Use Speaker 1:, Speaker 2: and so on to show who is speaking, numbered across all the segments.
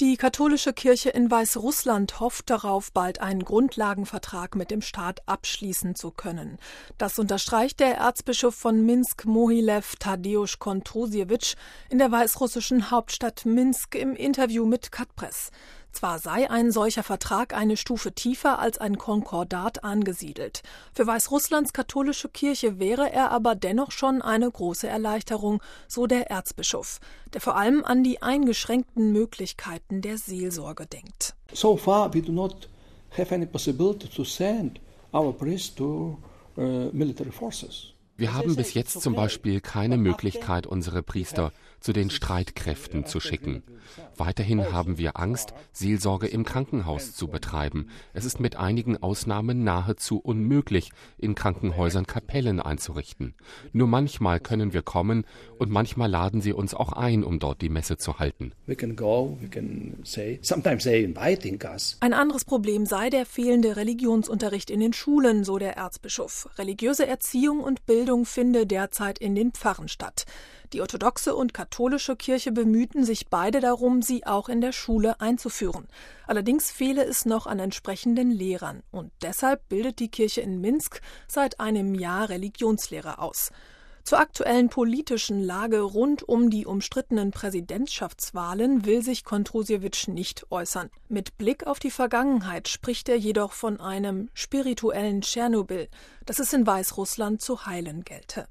Speaker 1: Die katholische Kirche in Weißrussland hofft darauf, bald einen Grundlagenvertrag mit dem Staat abschließen zu können. Das unterstreicht der Erzbischof von Minsk, Mohilev Tadeusz Kontrosiewicz, in der weißrussischen Hauptstadt Minsk im Interview mit Katpress. Zwar sei ein solcher Vertrag eine Stufe tiefer als ein Konkordat angesiedelt. Für Weißrusslands katholische Kirche wäre er aber dennoch schon eine große Erleichterung, so der Erzbischof, der vor allem an die eingeschränkten Möglichkeiten der Seelsorge denkt.
Speaker 2: So far we do not have any possibility to send our priests to military forces.
Speaker 3: Wir haben bis jetzt zum Beispiel keine Möglichkeit, unsere Priester zu den Streitkräften zu schicken. Weiterhin haben wir Angst, Seelsorge im Krankenhaus zu betreiben. Es ist mit einigen Ausnahmen nahezu unmöglich, in Krankenhäusern Kapellen einzurichten. Nur manchmal können wir kommen und manchmal laden sie uns auch ein, um dort die Messe zu halten.
Speaker 1: Ein anderes Problem sei der fehlende Religionsunterricht in den Schulen, so der Erzbischof. Religiöse Erziehung und Bildung finde derzeit in den Pfarren statt. Die orthodoxe und katholische Kirche bemühten sich beide darum, sie auch in der Schule einzuführen. Allerdings fehle es noch an entsprechenden Lehrern. Und deshalb bildet die Kirche in Minsk seit einem Jahr Religionslehrer aus. Zur aktuellen politischen Lage rund um die umstrittenen Präsidentschaftswahlen will sich Kontrosiewicz nicht äußern. Mit Blick auf die Vergangenheit spricht er jedoch von einem spirituellen Tschernobyl, das es in Weißrussland zu heilen gelte.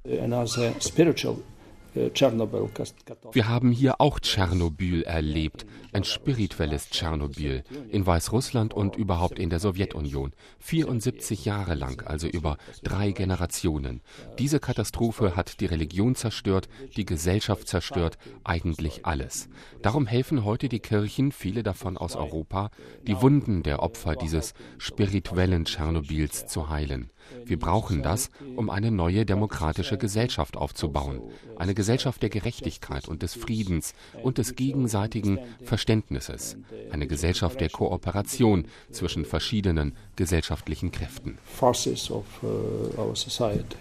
Speaker 3: Wir haben hier auch Tschernobyl erlebt, ein spirituelles Tschernobyl, in Weißrussland und überhaupt in der Sowjetunion. 74 Jahre lang, also über 3 Generationen. Diese Katastrophe hat die Religion zerstört, die Gesellschaft zerstört, eigentlich alles. Darum helfen heute die Kirchen, viele davon aus Europa, die Wunden der Opfer dieses spirituellen Tschernobyls zu heilen. Wir brauchen das, um eine neue demokratische Gesellschaft aufzubauen. Eine Gesellschaft der Gerechtigkeit und des Friedens und des gegenseitigen Verständnisses. Eine Gesellschaft der Kooperation zwischen verschiedenen gesellschaftlichen Kräften.
Speaker 2: Forces of our society.